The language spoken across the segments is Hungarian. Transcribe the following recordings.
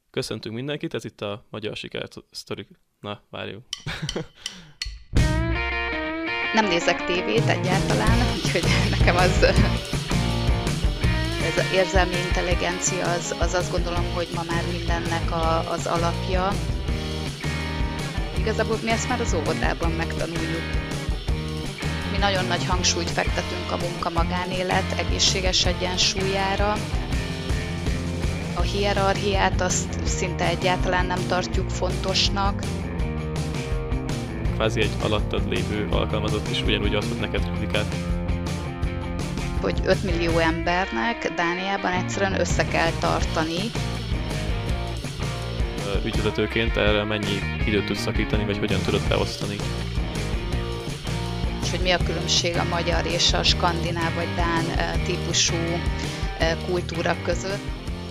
Köszöntünk mindenkit, ez itt a Magyar Sikersztorik. Na, várjunk. Nem nézek tévét egyáltalán, úgyhogy nekem ez az érzelmi intelligencia, az azt gondolom, hogy ma már mindennek az alapja. Igazából mi ezt már az óvodában megtanuljuk. Mi nagyon nagy hangsúlyt fektetünk a munka-magánélet egészséges egyensúlyára. A hierarchiát azt szinte egyáltalán nem tartjuk fontosnak. Kvázi egy alattad lévő alkalmazott is ugyanúgy adhat neked kritikát. Hogy 5 millió embernek Dániában egyszerűen össze kell tartani. Ügyvezetőként erre mennyi időt tudsz szakítani, vagy hogyan tudod beosztani? És hogy mi a különbség a magyar és a skandináv vagy dán típusú kultúra között.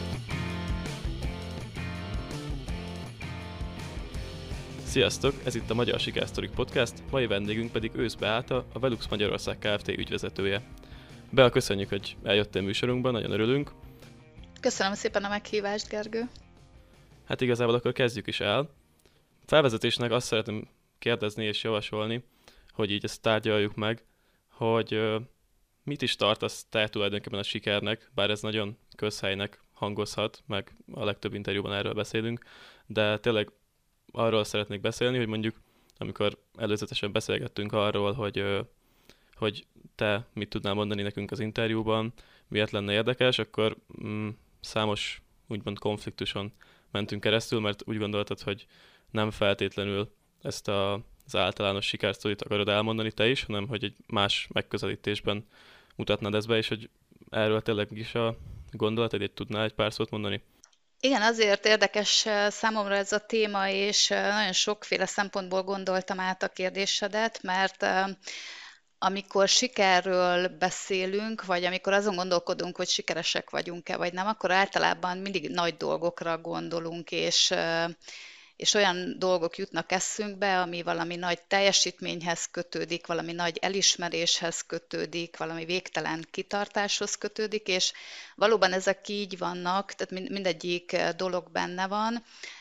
Sziasztok! Ez itt a Magyar Sikersztorik Podcast, mai vendégünk pedig Ősz Beáta, a Velux Magyarország Kft. Ügyvezetője. Bea, köszönjük, hogy eljöttél műsorunkban, nagyon örülünk. Köszönöm szépen a meghívást, Gergő. Hát igazából akkor kezdjük is el. Felvezetésnek azt szeretném kérdezni és javasolni, hogy így ezt tárgyaljuk meg, hogy mit is tartasz te tulajdonképpen a sikernek, bár ez nagyon közhelynek hangozhat, meg a legtöbb interjúban erről beszélünk, de tényleg arról szeretnék beszélni, hogy mondjuk, amikor előzetesen beszélgettünk arról, hogy te mit tudnál mondani nekünk az interjúban, miért lenne érdekes, akkor számos úgymond konfliktuson mentünk keresztül, mert úgy gondoltad, hogy nem feltétlenül ezt az általános sikersztorit akarod elmondani te is, hanem hogy egy más megközelítésben mutatnád ezt be, és hogy erről tényleg is a gondolatod, hogy tudnál egy pár szót mondani? Igen, azért érdekes számomra ez a téma, és nagyon sokféle szempontból gondoltam át a kérdésedet, mert amikor sikerről beszélünk, vagy amikor azon gondolkodunk, hogy sikeresek vagyunk-e, vagy nem, akkor általában mindig nagy dolgokra gondolunk, és olyan dolgok jutnak eszünkbe, ami valami nagy teljesítményhez kötődik, valami nagy elismeréshez kötődik, valami végtelen kitartáshoz kötődik, és valóban ezek így vannak, tehát mindegyik dolog benne van.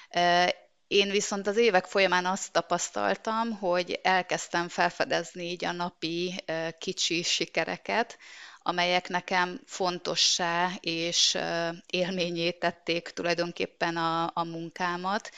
Én viszont az évek folyamán azt tapasztaltam, hogy elkezdtem felfedezni így a napi kicsi sikereket, amelyek nekem fontossá és élményé tették tulajdonképpen a munkámat,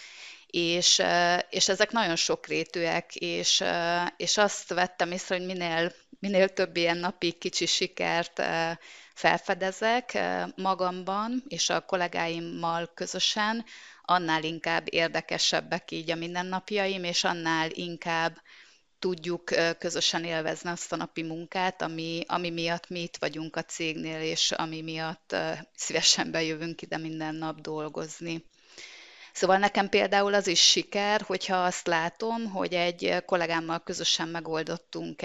és ezek nagyon sokrétűek, és azt vettem észre, hogy minél több ilyen napi kicsi sikert felfedezek magamban és a kollégáimmal közösen, annál inkább érdekesebbek így a mindennapjaim, és annál inkább tudjuk közösen élvezni azt a napi munkát, ami miatt mi itt vagyunk a cégnél, és ami miatt szívesen bejövünk ide minden nap dolgozni. Szóval nekem például az is siker, hogyha azt látom, hogy egy kollégámmal közösen megoldottunk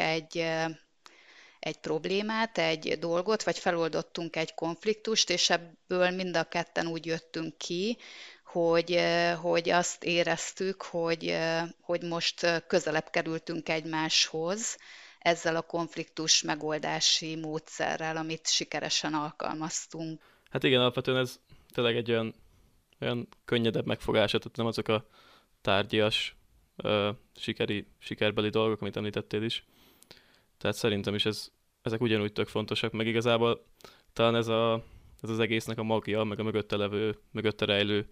egy problémát, egy dolgot, vagy feloldottunk egy konfliktust, és ebből mind a ketten úgy jöttünk ki, hogy azt éreztük, hogy most közelebb kerültünk egymáshoz ezzel a konfliktus megoldási módszerrel, amit sikeresen alkalmaztunk. Hát igen, alapvetően ez tényleg egy olyan könnyedebb megfogása, tehát nem azok a tárgyias, sikerbeli dolgok, amit említettél is. Tehát szerintem is ezek ugyanúgy tök fontosak, meg igazából talán ez az egésznek a magja, meg a mögötte rejlő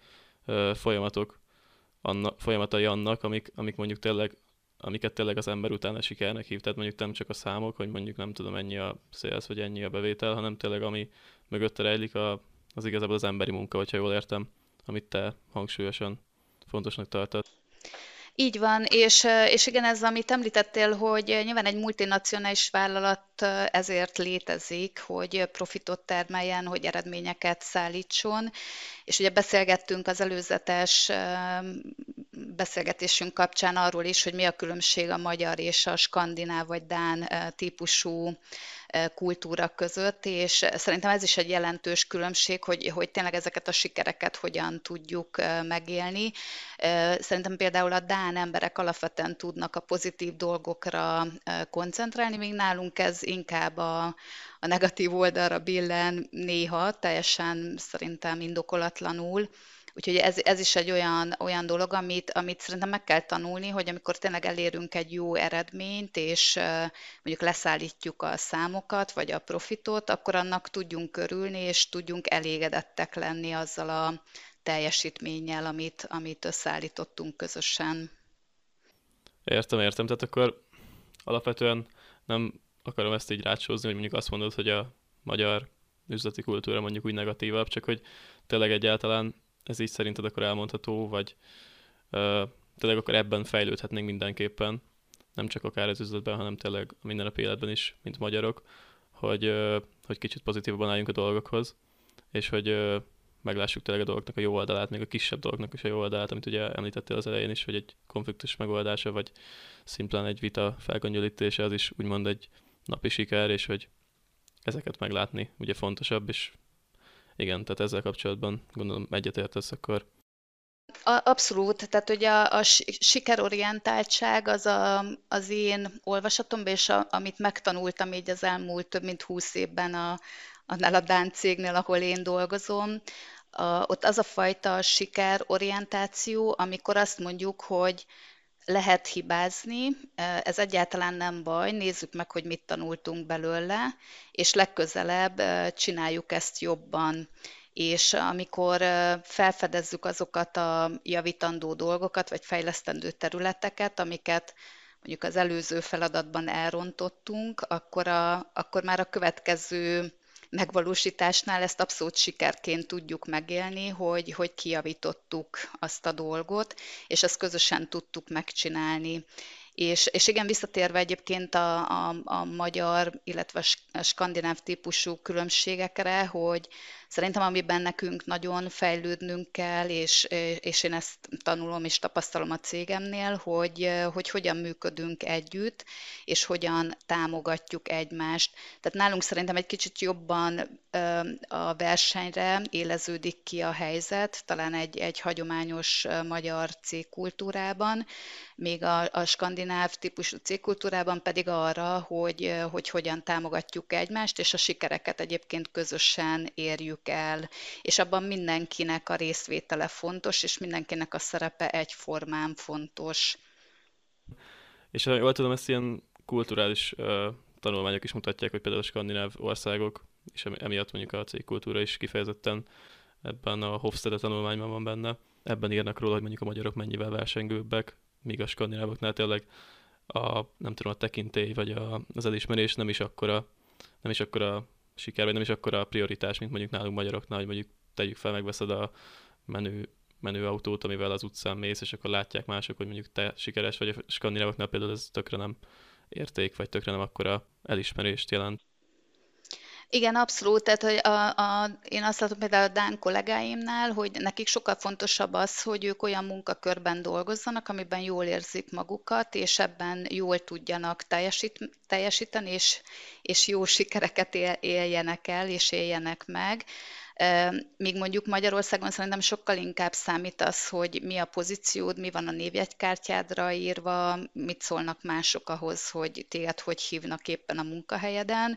folyamatai annak, amik mondjuk tényleg, amiket tényleg az ember utána sikernek hív. Tehát mondjuk nem csak a számok, hogy mondjuk nem tudom ennyi a sales, vagy ennyi a bevétel, hanem tényleg ami mögötte rejlik, az igazából az emberi munka, hogyha jól értem, amit te hangsúlyosan fontosnak tartod. Így van, és igen, ez, amit említettél, hogy nyilván egy multinacionális vállalat ezért létezik, hogy profitot termeljen, hogy eredményeket szállítson, és ugye beszélgettünk az előzetes beszélgetésünk kapcsán arról is, hogy mi a különbség a magyar és a skandináv vagy dán típusú kultúra között, és szerintem ez is egy jelentős különbség, hogy tényleg ezeket a sikereket hogyan tudjuk megélni. Szerintem például a dán emberek alapvetően tudnak a pozitív dolgokra koncentrálni, míg nálunk ez inkább a negatív oldalra billen néha, teljesen szerintem indokolatlanul, Úgyhogy ez is egy olyan dolog, amit szerintem meg kell tanulni, hogy amikor tényleg elérünk egy jó eredményt, és mondjuk leszállítjuk a számokat, vagy a profitot, akkor annak tudjunk örülni, és tudjunk elégedettek lenni azzal a teljesítménnyel, amit összeállítottunk közösen. Értem. Tehát akkor alapvetően nem akarom ezt így rácsózni, hogy mondjuk azt mondod, hogy a magyar üzleti kultúra mondjuk úgy negatívabb, csak hogy tényleg egyáltalán ez így szerinted akkor elmondható, vagy tényleg akkor ebben fejlődhetnénk mindenképpen, nem csak akár az üzletben, hanem tényleg a mindennapi életben is, mint magyarok, hogy kicsit pozitívabban álljunk a dolgokhoz, és hogy meglássuk tényleg a dolgoknak a jó oldalát, még a kisebb dolgoknak is a jó oldalát, amit ugye említettél az elején is, hogy egy konfliktus megoldása, vagy szimplán egy vita felgöngyölítése, az is úgymond egy napi siker, és hogy ezeket meglátni ugye fontosabb, és igen, tehát ezzel kapcsolatban gondolom egyetértesz akkor. Abszolút, tehát ugye a sikerorientáltság az én olvasatomban, és amit megtanultam így az elmúlt több mint 20 évben annál a Dán cégnél, ahol én dolgozom, ott az a fajta sikerorientáció, amikor azt mondjuk, hogy lehet hibázni, ez egyáltalán nem baj, nézzük meg, hogy mit tanultunk belőle, és legközelebb csináljuk ezt jobban. És amikor felfedezzük azokat a javítandó dolgokat, vagy fejlesztendő területeket, amiket mondjuk az előző feladatban elrontottunk, akkor már a következő megvalósításnál ezt abszolút sikerként tudjuk megélni, hogy kijavítottuk azt a dolgot, és ezt közösen tudtuk megcsinálni. És igen, visszatérve egyébként a magyar, illetve a skandináv típusú különbségekre, hogy szerintem amiben nekünk nagyon fejlődnünk kell, és én ezt tanulom és tapasztalom a cégemnél, hogy hogyan működünk együtt, és hogyan támogatjuk egymást. Tehát nálunk szerintem egy kicsit jobban a versenyre éleződik ki a helyzet, talán egy hagyományos magyar cégkultúrában, még a skandináv típusú cégkultúrában pedig arra, hogy hogyan támogatjuk egymást, és a sikereket egyébként közösen érjük el. És abban mindenkinek a részvétele fontos, és mindenkinek a szerepe egyformán fontos. És ha jól tudom, ezt ilyen kulturális tanulmányok is mutatják, hogy például a skandináv országok, és emiatt mondjuk a cégkultúra is kifejezetten ebben a Hofstede tanulmányban van benne. Ebben írnak róla, hogy mondjuk a magyarok mennyivel versengőbbek, míg a skandinávoknál tényleg nem tudom, a tekintély vagy az elismerés nem is akkora siker, vagy nem is akkora prioritás, mint mondjuk nálunk magyaroknál, hogy mondjuk tegyük fel, megveszed a menő autót, amivel az utcán mész, és akkor látják mások, hogy mondjuk te sikeres vagy. A skandinávoknál például ez tökre nem érték, vagy tökre nem akkora elismerést jelent. Igen, abszolút. Tehát, hogy én azt látom például a dán kollégáimnál, hogy nekik sokkal fontosabb az, hogy ők olyan munkakörben dolgozzanak, amiben jól érzik magukat, és ebben jól tudjanak teljesíteni, és jó sikereket éljenek el, és éljenek meg. Míg mondjuk Magyarországon szerintem sokkal inkább számít az, hogy mi a pozíciód, mi van a névjegykártyádra írva, mit szólnak mások ahhoz, hogy téged hogy hívnak éppen a munkahelyeden.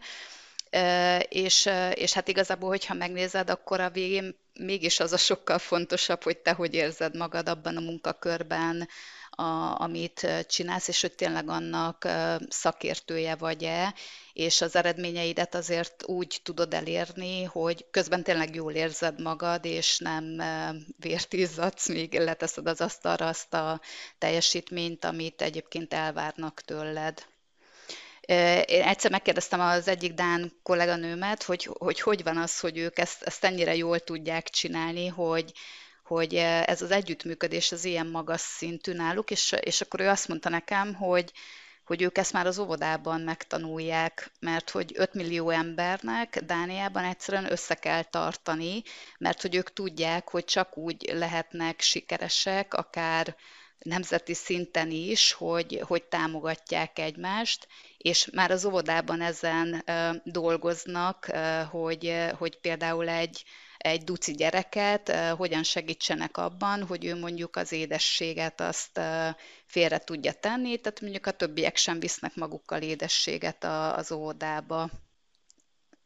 És hát igazából, hogyha megnézed, akkor a végén mégis az a sokkal fontosabb, hogy te hogy érzed magad abban a munkakörben, amit csinálsz, és hogy tényleg annak szakértője vagy-e, és az eredményeidet azért úgy tudod elérni, hogy közben tényleg jól érzed magad, és nem vért izzadsz, míg leteszed az asztalra azt a teljesítményt, amit egyébként elvárnak tőled. Én egyszer megkérdeztem az egyik dán kolléganőmet, hogy van az, hogy ők ezt ennyire jól tudják csinálni, hogy ez az együttműködés az ilyen magas szintű náluk, és akkor ő azt mondta nekem, hogy ők ezt már az óvodában megtanulják, mert hogy 5 millió embernek Dániában egyszerűen össze kell tartani, mert hogy ők tudják, hogy csak úgy lehetnek sikeresek, akár nemzeti szinten is, hogy támogatják egymást, és már az óvodában ezen dolgoznak, hogy például egy duci gyereket hogyan segítsenek abban, hogy ő mondjuk az édességet azt félre tudja tenni, tehát mondjuk a többiek sem visznek magukkal édességet az óvodába.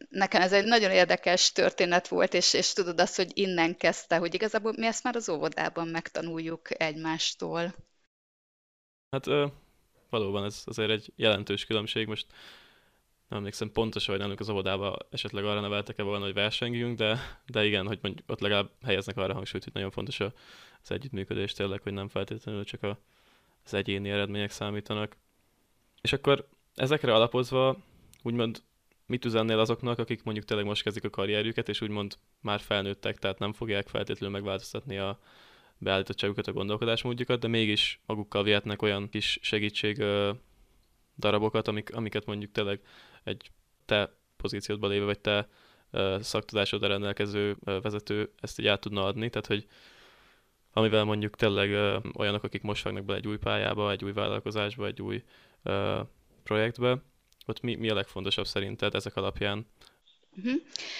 Nekem ez egy nagyon érdekes történet volt, és tudod azt, hogy innen kezdte, hogy igazából mi ezt már az óvodában megtanuljuk egymástól. Hát valóban ez azért egy jelentős különbség. Most nem emlékszem pontosan, hogy nálunk az óvodában esetleg arra neveltek-e volna, hogy versengjünk, de igen, hogy mondjuk ott legalább helyeznek arra hangsúlyt, hogy nagyon fontos az együttműködés tényleg, hogy nem feltétlenül csak az egyéni eredmények számítanak. És akkor ezekre alapozva úgymond mit üzennél azoknak, akik mondjuk tényleg most kezdik a karrierjüket, és úgymond már felnőttek, tehát nem fogják feltétlenül megváltoztatni a beállítottságukat, a gondolkodásmódjukat, de mégis magukkal vihetnek olyan kis segítség darabokat, amiket mondjuk tényleg egy te pozíciódban lévő, vagy te szaktudásodra rendelkező vezető ezt így át tudna adni, tehát hogy amivel mondjuk tényleg olyanok, akik most vágnak bele egy új pályába, egy új vállalkozásba, egy új ö, projektbe, ott mi a legfontosabb szerinted ezek alapján? Mhm.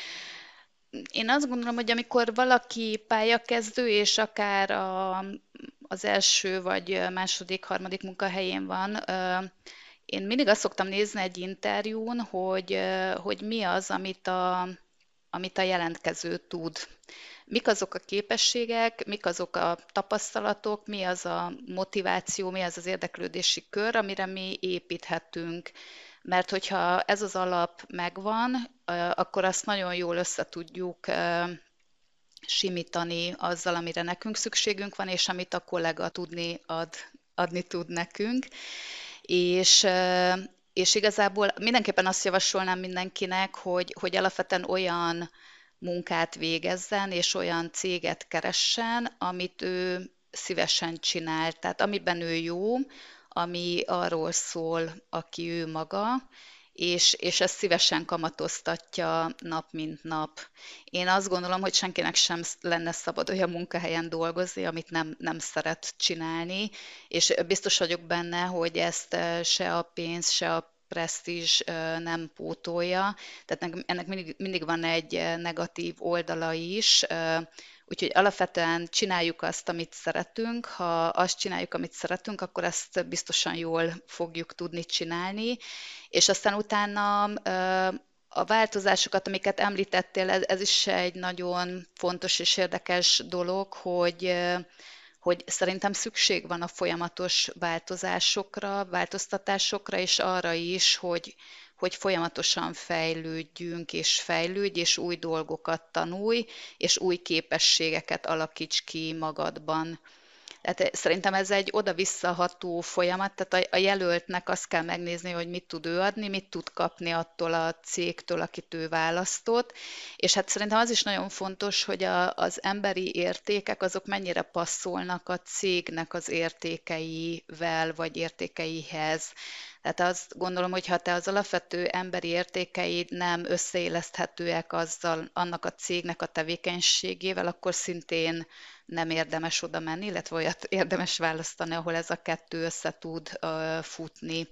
Én azt gondolom, hogy amikor valaki pályakezdő, és akár az első vagy második, harmadik munkahelyén van, én mindig azt szoktam nézni egy interjún, hogy mi az, amit a jelentkező tud. Mik azok a képességek, mik azok a tapasztalatok, mi az a motiváció, mi az az érdeklődési kör, amire mi építhetünk. Mert hogyha ez az alap megvan, akkor azt nagyon jól össze tudjuk simítani azzal, amire nekünk szükségünk van, és amit a kollega adni tud nekünk. És, és igazából mindenképpen azt javasolnám mindenkinek, hogy alapvetően olyan munkát végezzen, és olyan céget keressen, amit ő szívesen csinál. Tehát amiben ő jó, ami arról szól, aki ő maga, és ezt szívesen kamatoztatja nap mint nap. Én azt gondolom, hogy senkinek sem lenne szabad olyan munkahelyen dolgozni, amit nem szeret csinálni, és biztos vagyok benne, hogy ezt se a pénz, se a presztízs nem pótolja. Tehát ennek mindig van egy negatív oldala is, úgyhogy alapvetően csináljuk azt, amit szeretünk. Ha azt csináljuk, amit szeretünk, akkor ezt biztosan jól fogjuk tudni csinálni. És aztán utána a változásokat, amiket említettél, ez is egy nagyon fontos és érdekes dolog, hogy szerintem szükség van a folyamatos változásokra, változtatásokra, és arra is, hogy folyamatosan fejlődjünk, és fejlődj, és új dolgokat tanulj, és új képességeket alakíts ki magadban. Tehát szerintem ez egy oda-visszaható folyamat, tehát a jelöltnek azt kell megnézni, hogy mit tud ő adni, mit tud kapni attól a cégtől, akit ő választott, és hát szerintem az is nagyon fontos, hogy az emberi értékek azok mennyire passzolnak a cégnek az értékeivel, vagy értékeihez. Tehát azt gondolom, hogy ha te az alapvető emberi értékeid nem összeilleszthetőek azzal, annak a cégnek a tevékenységével, akkor szintén nem érdemes oda menni, illetve olyat érdemes választani, ahol ez a kettő össze tud futni.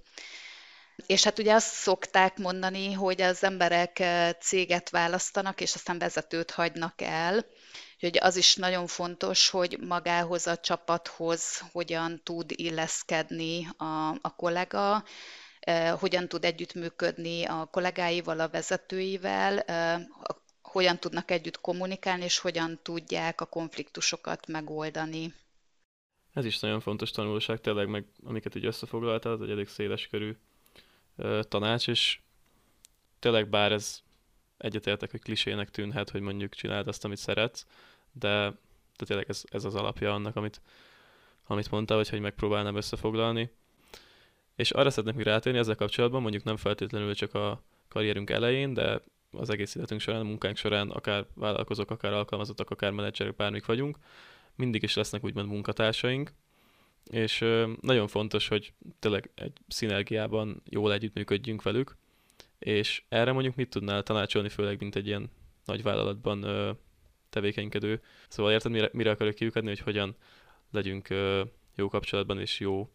És hát ugye azt szokták mondani, hogy az emberek céget választanak, és aztán vezetőt hagynak el. Úgyhogy az is nagyon fontos, hogy magához a csapathoz hogyan tud illeszkedni a kollega, hogyan tud együttműködni a kollégáival, a vezetőivel, hogyan tudnak együtt kommunikálni, és hogyan tudják a konfliktusokat megoldani. Ez is nagyon fontos tanulság, tényleg meg amiket így összefoglaltál, az egy elég széles körű tanács, és tényleg bár ez egyetértek, hogy klisének tűnhet, hogy mondjuk csináld azt, amit szeretsz, de tényleg ez az alapja annak, amit mondtál, hogy megpróbálnám összefoglalni. És arra szeretnék még rátérni ezzel kapcsolatban, mondjuk nem feltétlenül csak a karrierünk elején, de az egész életünk során, a munkánk során, akár vállalkozók, akár alkalmazottak, akár menedzserek, bármik vagyunk, mindig is lesznek úgymond munkatársaink, és nagyon fontos, hogy tényleg egy szinergiában jól együttműködjünk velük, és erre mondjuk mit tudnál tanácsolni, főleg mint egy ilyen nagy vállalatban tevékenykedő. Szóval érted, mire akarok kiukadni, hogy hogyan legyünk jó kapcsolatban és jó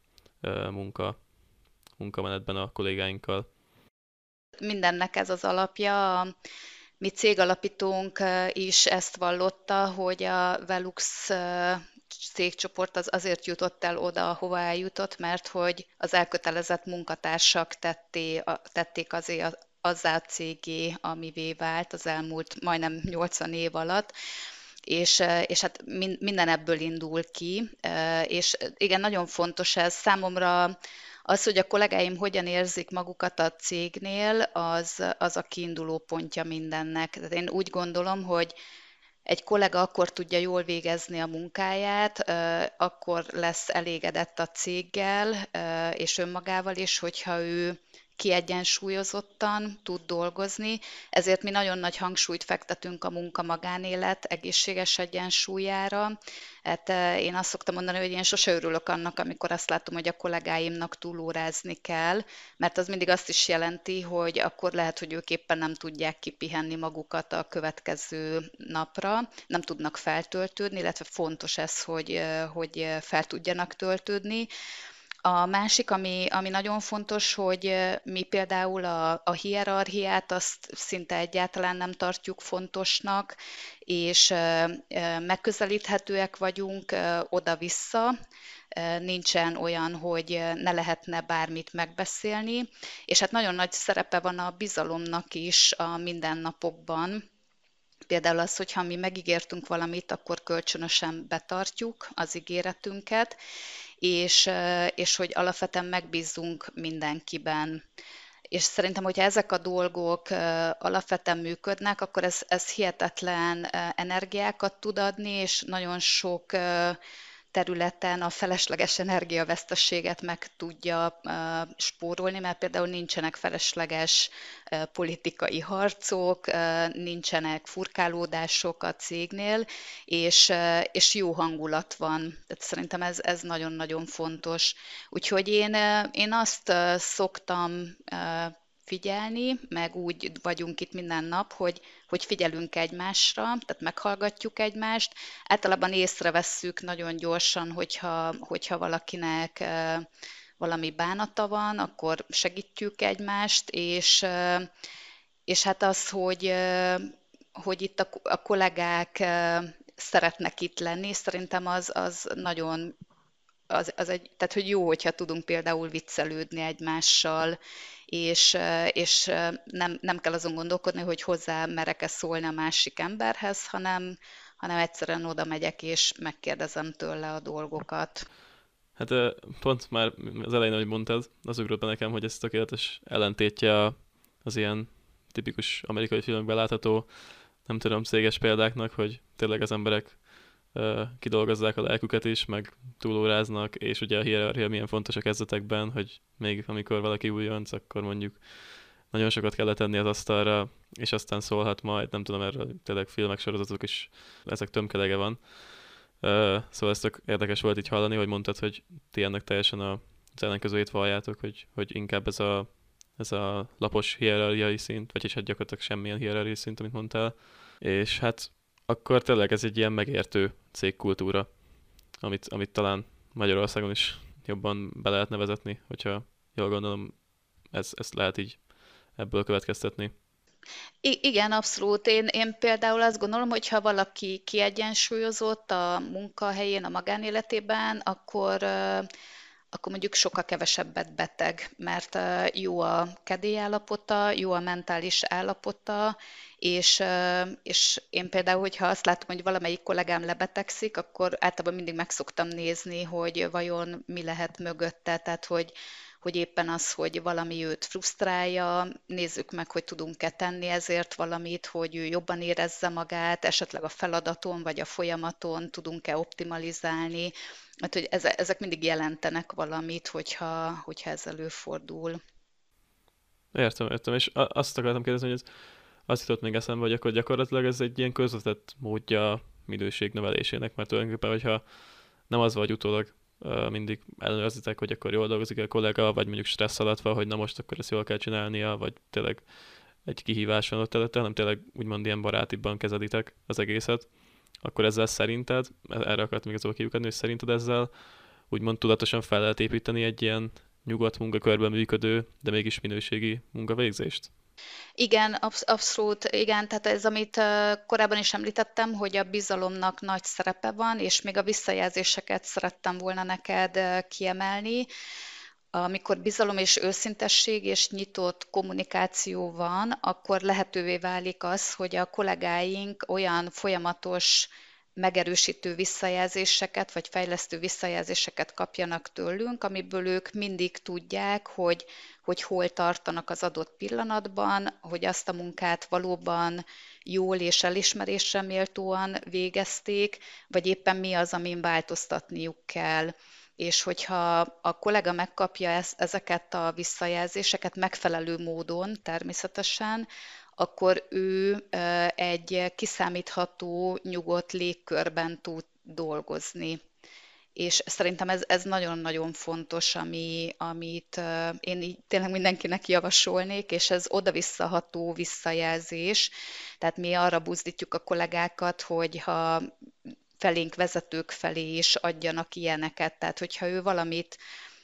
munkamenetben a kollégáinkkal. Mindennek ez az alapja. A mi cégalapítónk is ezt vallotta, hogy a Velux cégcsoport az azért jutott el oda, ahova eljutott, mert hogy az elkötelezett munkatársak tették azzá a cégé, amivé vált az elmúlt majdnem 80 év alatt, és hát minden ebből indul ki, és igen, nagyon fontos ez számomra. Az, hogy a kollégáim hogyan érzik magukat a cégnél, az a kiinduló pontja mindennek. Tehát én úgy gondolom, hogy egy kollega akkor tudja jól végezni a munkáját, akkor lesz elégedett a céggel és önmagával is, hogyha ő kiegyensúlyozottan tud dolgozni, ezért mi nagyon nagy hangsúlyt fektetünk a munka-magánélet egészséges egyensúlyára. Hát én azt szoktam mondani, hogy én sose örülök annak, amikor azt látom, hogy a kollégáimnak túlórázni kell, mert az mindig azt is jelenti, hogy akkor lehet, hogy ők éppen nem tudják kipihenni magukat a következő napra, nem tudnak feltöltődni, illetve fontos ez, hogy fel tudjanak töltődni. A másik, ami nagyon fontos, hogy mi például a hierarchiát azt szinte egyáltalán nem tartjuk fontosnak, és megközelíthetőek vagyunk oda-vissza, nincsen olyan, hogy ne lehetne bármit megbeszélni, és hát nagyon nagy szerepe van a bizalomnak is a mindennapokban. Például az, hogy ha mi megígértünk valamit, akkor kölcsönösen betartjuk az ígéretünket, és hogy alapvetően megbízzunk mindenkiben. És szerintem, hogyha ezek a dolgok alapvetően működnek, akkor ez hihetetlen energiákat tud adni, és nagyon sok területen a felesleges energiaveszteséget meg tudja spórolni, mert például nincsenek felesleges politikai harcok, nincsenek furkálódások a cégnél, és jó hangulat van. Tehát szerintem ez nagyon-nagyon fontos. Úgyhogy én azt szoktam figyelni, meg úgy vagyunk itt minden nap, hogy figyelünk egymásra, tehát meghallgatjuk egymást. Általában észrevesszük nagyon gyorsan, hogyha valakinek valami bánata van, akkor segítjük egymást, és hát az, hogy itt a kollégák szeretnek itt lenni, szerintem az nagyon tehát, hogy jó, hogyha tudunk például viccelődni egymással, és nem kell azon gondolkodni, hogy hozzá merek-e szólni a másik emberhez, hanem egyszerűen oda megyek, és megkérdezem tőle a dolgokat. Hát pont már az elején, ahogy mondtad, az ugrott be nekem, hogy ez tökéletes ellentétje az ilyen tipikus amerikai filmekben látható, nem tudom, céges példáknak, hogy tényleg az emberek kidolgozzák a lelküket is, meg túlóráznak, és ugye a hierarchia milyen fontos a kezdetekben, hogy még amikor valaki újonc, akkor mondjuk nagyon sokat kell letenni az asztalra, és aztán szólhat majd, nem tudom, erről tényleg filmek, sorozatok is, ezek tömkelege van. Szóval ez tök érdekes volt így hallani, hogy mondtad, hogy ti ennek teljesen az ellenkezőjét valljátok, hogy inkább ez a lapos hierarchiai szint, vagyis hát gyakorlatilag semmilyen hierarchiai szint, amit mondtál. És hát akkor tényleg ez egy ilyen megértő cégkultúra, amit talán Magyarországon is jobban be lehetne vezetni, hogyha jól gondolom, ezt lehet így ebből következtetni. Igen, abszolút. Én például azt gondolom, hogy ha valaki kiegyensúlyozott a munkahelyén, a magánéletében, akkor mondjuk sokkal kevesebbet beteg, mert jó a kedélyállapota, jó a mentális állapota, és én például, hogyha azt látom, hogy valamelyik kollégám lebetegszik, akkor általában mindig meg szoktam nézni, hogy vajon mi lehet mögötte, tehát hogy éppen az, hogy valami őt frusztrálja, nézzük meg, hogy tudunk-e tenni ezért valamit, hogy ő jobban érezze magát, esetleg a feladaton vagy a folyamaton tudunk-e optimalizálni, mert hogy ezek mindig jelentenek valamit, hogyha ez előfordul. Értem, és azt akartam kérdezni, hogy azt jutott még eszembe, hogy akkor gyakorlatilag ez egy ilyen közvetett módja a minőség növelésének, mert tulajdonképpen, hogyha nem az vagy utólag mindig ellenőrzitek, hogy akkor jól dolgozik a kollega, vagy mondjuk stressz alatt van, hogy na most akkor ezt jól kell csinálnia, vagy tényleg egy kihívás van ott előtte, hanem tényleg úgymond ilyen barátibban kezelitek az egészet, akkor ezzel szerinted, erre akartam igazából kiukadni, hogy szerinted ezzel úgymond tudatosan fel lehet építeni egy ilyen nyugodt munkakörben működő, de mégis minőségi munkavégzést? Igen, abszolút, igen, tehát ez, amit korábban is említettem, hogy a bizalomnak nagy szerepe van, és még a visszajelzéseket szerettem volna neked kiemelni. amikor bizalom és őszintesség és nyitott kommunikáció van, akkor lehetővé válik az, hogy a kollégáink olyan folyamatos megerősítő visszajelzéseket, vagy fejlesztő visszajelzéseket kapjanak tőlünk, amiből ők mindig tudják, hogy hol tartanak az adott pillanatban, hogy azt a munkát valóban jól és elismerésre méltóan végezték, vagy éppen mi az, amin változtatniuk kell. És hogyha a kollega megkapja ezeket a visszajelzéseket megfelelő módon természetesen, akkor ő egy kiszámítható, nyugodt légkörben tud dolgozni. És szerintem ez nagyon-nagyon fontos, amit én így tényleg mindenkinek javasolnék, és ez oda-visszaható visszajelzés. Tehát mi arra buzdítjuk a kollégákat, hogy ha felénk vezetők felé is adjanak ilyeneket. Tehát, hogyha ő valamit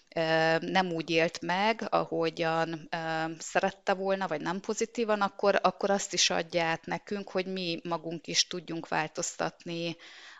nem úgy élt meg, ahogyan szerette volna, vagy nem pozitívan, akkor azt is adja át nekünk, hogy mi magunk is tudjunk változtatni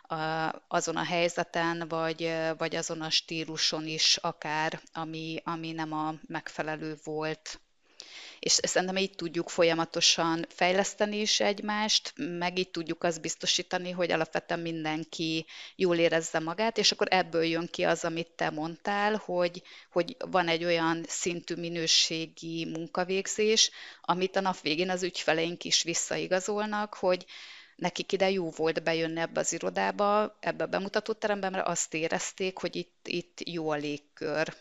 azon a helyzeten, vagy azon a stíluson is akár, ami nem a megfelelő volt. És szerintem így tudjuk folyamatosan fejleszteni is egymást, meg így tudjuk azt biztosítani, hogy alapvetően mindenki jól érezze magát, és akkor ebből jön ki az, amit te mondtál, hogy van egy olyan szintű minőségi munkavégzés, amit a nap végén az ügyfeleink is visszaigazolnak, hogy nekik ide jó volt bejönni ebbe az irodába, ebbe a bemutatóterembe, mert azt érezték, hogy itt jó a légkör.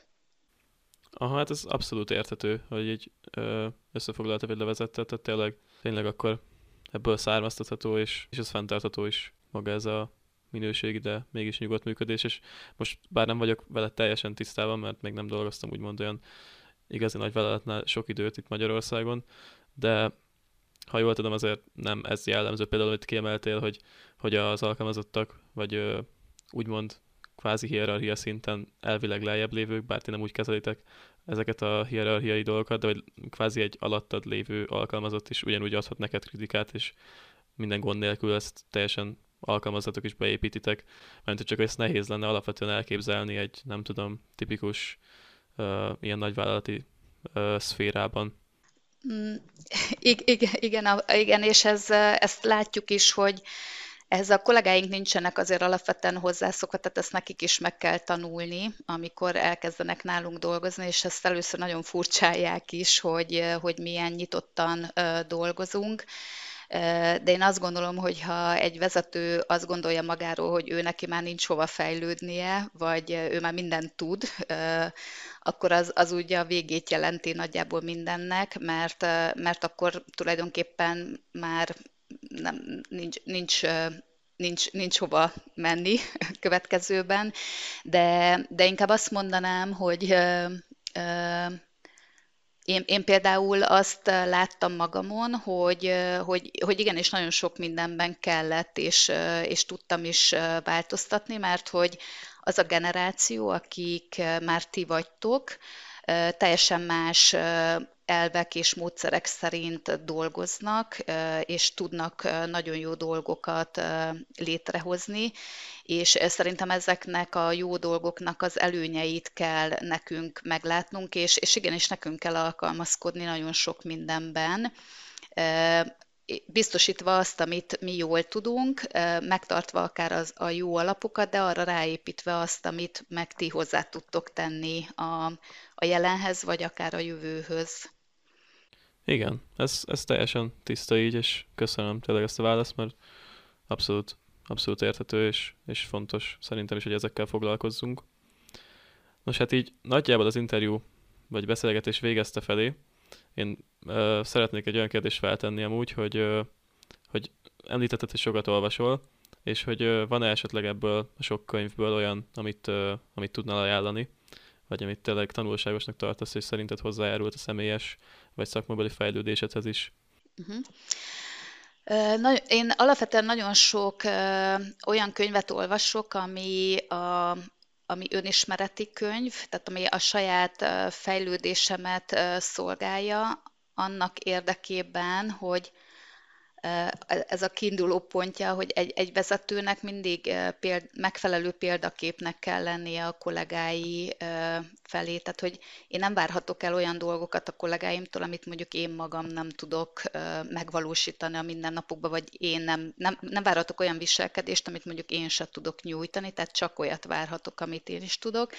Aha, hát ez abszolút érthető, hogy így összefoglalta, vagy levezetted, tehát tényleg akkor ebből származtatható, és ez fenntartható is maga ez a minőségi, de mégis nyugodt működés, és most bár nem vagyok vele teljesen tisztában, mert még nem dolgoztam úgymond olyan igazi nagy vállalatnál sok időt itt Magyarországon, de ha jól tudom, azért nem ez jellemző, például, amit kiemeltél, hogy az alkalmazottak, vagy úgymond kvázi hierarchia szinten elvileg lejjebb lévők, bár ti nem úgy kezelitek ezeket a hierarchiai dolgokat, de hogy kvázi egy alattad lévő alkalmazott is ugyanúgy adhat neked kritikát, és minden gond nélkül ezt teljesen alkalmazatok is beépítitek, mert csak ezt nehéz lenne alapvetően elképzelni egy, nem tudom, tipikus ilyen nagyvállalati szférában. Igen, és ezt látjuk is, hogy ehhez a kollégáink nincsenek azért alapvetően hozzászokva, tehát ezt nekik is meg kell tanulni, amikor elkezdenek nálunk dolgozni, és ezt először nagyon furcsálják is, hogy milyen nyitottan dolgozunk. De én azt gondolom, hogy ha egy vezető azt gondolja magáról, hogy ő neki már nincs hova fejlődnie, vagy ő már mindent tud, akkor az ugye a végét jelenti nagyjából mindennek, mert akkor tulajdonképpen már nincs hova menni következőben, de inkább azt mondanám, hogy én például azt láttam magamon, hogy igenis nagyon sok mindenben kellett, és tudtam is változtatni, mert hogy az a generáció, akik már ti vagytok, teljesen más elvek és módszerek szerint dolgoznak, és tudnak nagyon jó dolgokat létrehozni, és szerintem ezeknek a jó dolgoknak az előnyeit kell nekünk meglátnunk, és igenis nekünk kell alkalmazkodni nagyon sok mindenben, biztosítva azt, amit mi jól tudunk, megtartva akár a jó alapokat, de arra ráépítve azt, amit meg ti hozzá tudtok tenni a jelenhez, vagy akár a jövőhöz. Igen, ez teljesen tiszta így, és köszönöm tényleg ezt a választ, mert abszolút érthető, és fontos szerintem is, hogy ezekkel foglalkozzunk. Nos, hát így nagyjából az interjú vagy beszélgetés végezte felé. Én szeretnék egy olyan kérdést feltenni amúgy, hogy említetted, hogy sokat olvasol, és hogy van-e esetleg ebből a sok könyvből olyan, amit tudnál ajánlani, vagy amit tényleg tanulságosnak tartasz, és szerinted hozzájárult a személyes vagy szakmabeli fejlődésedhez is? Én alapvetően nagyon sok olyan könyvet olvasok, ami önismereti könyv, tehát ami a saját fejlődésemet szolgálja, annak érdekében, hogy Ez a kiinduló pontja, hogy egy vezetőnek mindig megfelelő példaképnek kell lennie a kollégái felé. Tehát, hogy én nem várhatok el olyan dolgokat a kollégáimtól, amit mondjuk én magam nem tudok megvalósítani a mindennapokban, vagy én nem várhatok olyan viselkedést, amit mondjuk én sem tudok nyújtani, tehát csak olyat várhatok, amit én is tudok.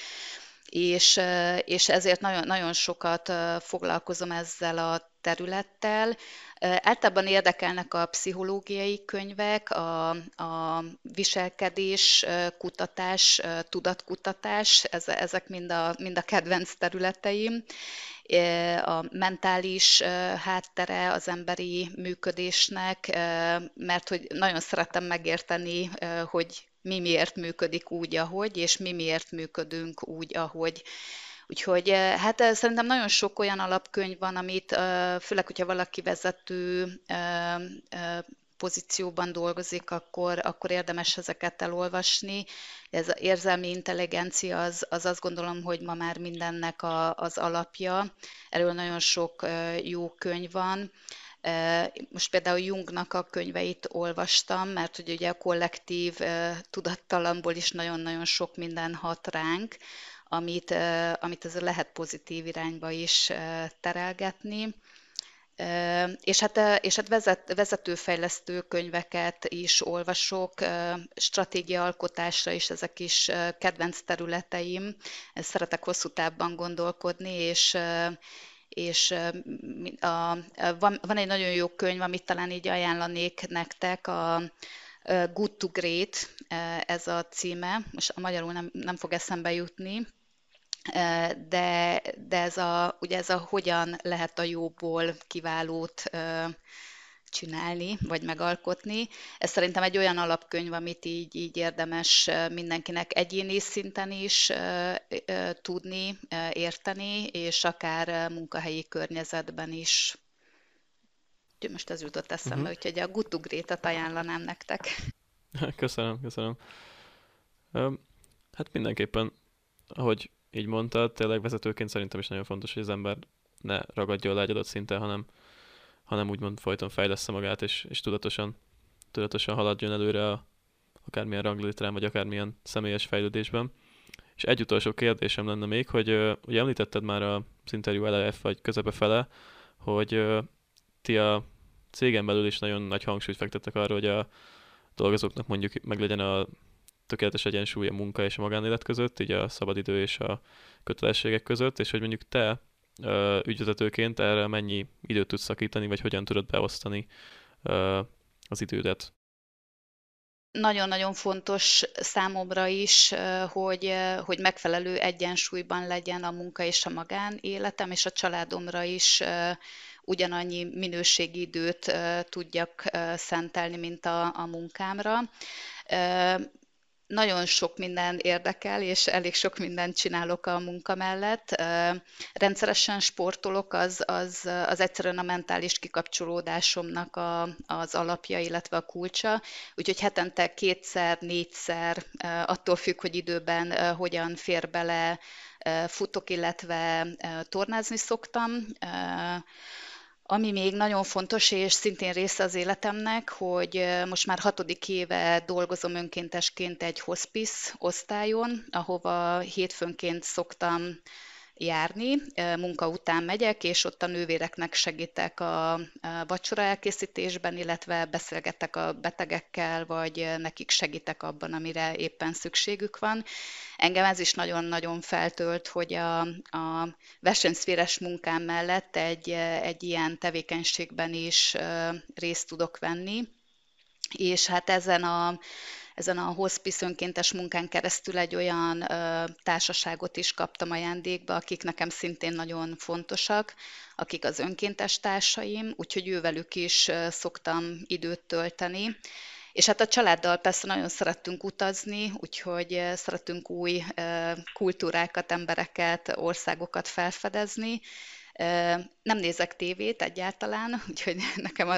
És ezért nagyon, nagyon sokat foglalkozom ezzel a területtel. Általában érdekelnek a pszichológiai könyvek, a viselkedés kutatás, tudatkutatás, ezek mind a kedvenc területeim. A mentális háttere az emberi működésnek, mert hogy nagyon szeretem megérteni, hogy mi miért működik úgy, ahogy, és mi miért működünk úgy, ahogy. Úgyhogy hát szerintem nagyon sok olyan alapkönyv van, amit főleg, hogyha valaki vezető pozícióban dolgozik, akkor érdemes ezeket elolvasni. Ez az érzelmi intelligencia, az azt gondolom, hogy ma már mindennek az alapja. Erről nagyon sok jó könyv van. Most például Jungnak a könyveit olvastam, mert hogy ugye a kollektív tudattalamból is nagyon-nagyon sok minden hat ránk, amit ez lehet pozitív irányba is terelgetni. És hát vezetőfejlesztő könyveket is olvasok, stratégiaalkotásra is, ezek is kedvenc területeim. Szeretek hosszú távban gondolkodni, és van egy nagyon jó könyv, amit talán így ajánlanék nektek, a Good to Great, ez a címe, most a magyarul nem fog eszembe jutni, de ugye ez a hogyan lehet a jóból kiválót csinálni, vagy megalkotni. Ez szerintem egy olyan alapkönyv, amit így érdemes mindenkinek egyéni szinten is tudni, érteni, és akár munkahelyi környezetben is. Úgyhogy most ez jutott eszembe, úgyhogy a Good to Great-et ajánlanám nektek. Köszönöm, köszönöm. Hát mindenképpen, ahogy így mondtad, tényleg vezetőként szerintem is nagyon fontos, hogy az ember ne ragadjon le egy adott szinten, hanem úgymond folyton fejlessze magát, és tudatosan haladjon előre akármilyen ranglitrán, vagy akármilyen személyes fejlődésben. És egy utolsó kérdésem lenne még, hogy ugye említetted már az interjú eleje vagy közepe fele, hogy ti a cégen belül is nagyon nagy hangsúlyt fektettek arra, hogy a dolgozóknak mondjuk meglegyen a tökéletes egyensúly a munka és a magánélet között, így a szabadidő és a kötelességek között, és hogy mondjuk te ügyvezetőként erre mennyi időt tudsz szakítani, vagy hogyan tudod beosztani az idődet. Nagyon-nagyon fontos számomra is, hogy megfelelő egyensúlyban legyen a munka és a magánéletem, és a családomra is ugyanannyi minőségi időt tudjak szentelni, mint a munkámra. Nagyon sok minden érdekel, és elég sok mindent csinálok a munka mellett. Rendszeresen sportolok, az egyszerűen a mentális kikapcsolódásomnak az alapja, illetve a kulcsa. Úgyhogy hetente 2-szer, 4-szer, attól függ, hogy időben hogyan fér bele, futok, illetve tornázni szoktam. Ami még nagyon fontos, és szintén része az életemnek, hogy most már 6. éve dolgozom önkéntesként egy hospice osztályon, ahova hétfőnként szoktam járni, munka után megyek, és ott a nővéreknek segítek a vacsora elkészítésben, illetve beszélgetek a betegekkel, vagy nekik segítek abban, amire éppen szükségük van. Engem ez is nagyon-nagyon feltölt, hogy a versenyszféres munkám mellett egy ilyen tevékenységben is részt tudok venni, és hát ezen a hospice önkéntes munkán keresztül egy olyan társaságot is kaptam ajándékba, akik nekem szintén nagyon fontosak, akik az önkéntes társaim, úgyhogy ővelük is szoktam időt tölteni. És hát a családdal persze nagyon szerettünk utazni, úgyhogy szeretünk új kultúrákat, embereket, országokat felfedezni. Nem nézek tévét egyáltalán, úgyhogy nekem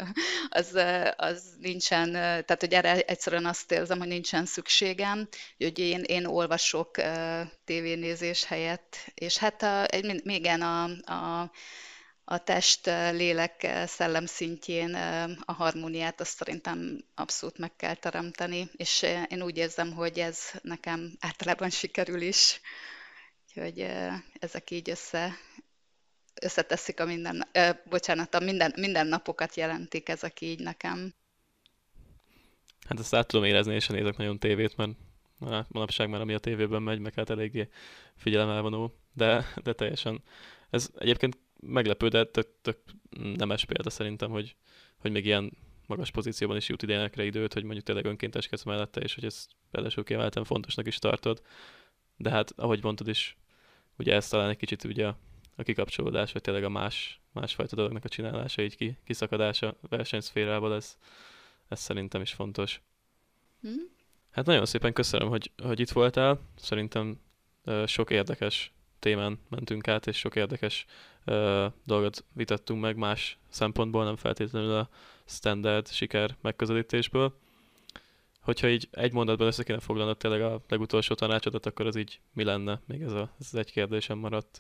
az nincsen, tehát hogy erre egyszerűen azt érzem, hogy nincsen szükségem, hogy én olvasok tévénézés helyett. És hát még igen, a test, lélek, szellem szintjén a harmóniát azt szerintem abszolút meg kell teremteni, és én úgy érzem, hogy ez nekem általában sikerül is, úgyhogy ezek így összeteszik a mindennapokat jelentik ezek így nekem. Hát ezt át tudom érezni, és sem nézek nagyon tévét, mert manapság már ami a tévében megy, meg hát eléggé figyelemelvonó, de teljesen. Ez egyébként meglepő, de tök nemes példa szerintem, hogy még ilyen magas pozícióban is jut idénekre időt, hogy mondjuk tényleg önkénteskedsz mellette, és hogy ezt ráadásul kiemelten fontosnak is tartod. De hát, ahogy mondtad is, ugye ez talán egy kicsit ugye a kikapcsolódás, vagy tényleg a másfajta dolognak a csinálása, így kiszakadása a versenyszférából, ez szerintem is fontos. Hm? Hát nagyon szépen köszönöm, hogy itt voltál. Szerintem sok érdekes témán mentünk át, és sok érdekes dolgot vitattunk meg más szempontból, nem feltétlenül a standard siker megközelítésből. Hogyha így egy mondatban össze kéne foglalnod tényleg a legutolsó tanácsodat, akkor az így mi lenne? Még ez az egy kérdésem maradt.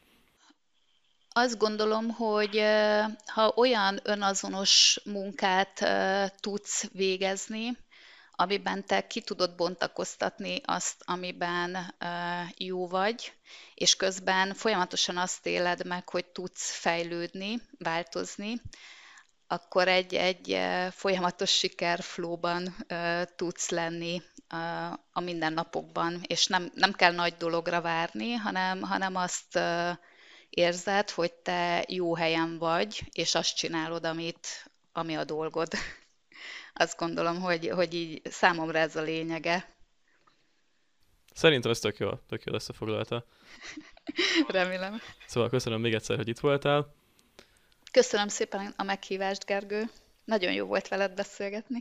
Azt gondolom, hogy ha olyan önazonos munkát tudsz végezni, amiben te ki tudod bontakoztatni azt, amiben jó vagy, és közben folyamatosan azt éled meg, hogy tudsz fejlődni, változni, akkor egy folyamatos sikerflowban tudsz lenni a mindennapokban, és nem kell nagy dologra várni, hanem azt érzed, hogy te jó helyen vagy, és azt csinálod, ami a dolgod. Azt gondolom, hogy így számomra ez a lényege. Szerintem ez tök jól összefoglalta. Remélem. Szóval köszönöm még egyszer, hogy itt voltál. Köszönöm szépen a meghívást, Gergő. Nagyon jó volt veled beszélgetni.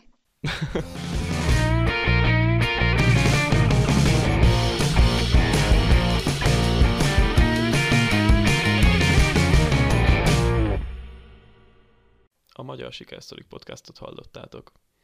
A Magyar Sikersztorik podcastot hallottátok.